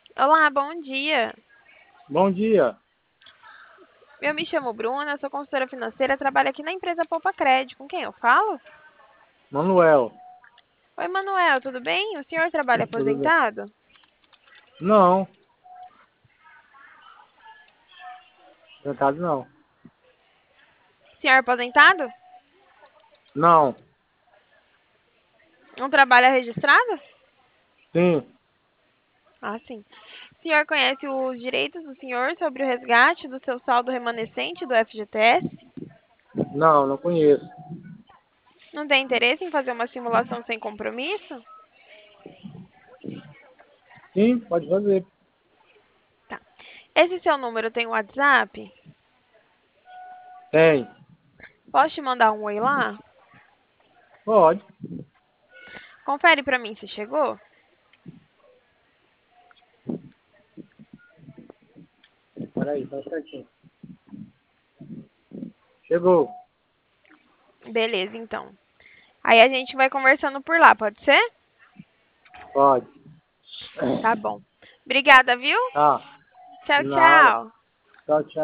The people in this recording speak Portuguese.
Olá, bom dia. Bom dia, Eu me chamo Bruna, sou consultora financeira, trabalho aqui na empresa Poupa Crédito. Com quem eu falo? Manuel. Oi, Manuel, tudo bem? O senhor trabalha Tudo bem? aposentado? Não, sentado não. Senhor aposentado? Não, Não trabalha registrado? sim, Ah, sim. O senhor conhece os direitos do senhor sobre o resgate do seu saldo remanescente do FGTS? não conheço. Não tem interesse em fazer uma simulação sem compromisso? Sim, pode fazer. Tá. Esse seu número tem WhatsApp? Tem, Posso te mandar um oi lá? pode. Confere pra mim se chegou. Peraí, tá certinho. Chegou. Beleza, então. Aí a gente vai conversando por lá, pode ser? Pode. Tá bom. Obrigada, viu? Tá, Tchau, de nada. tchau. Tchau, tchau.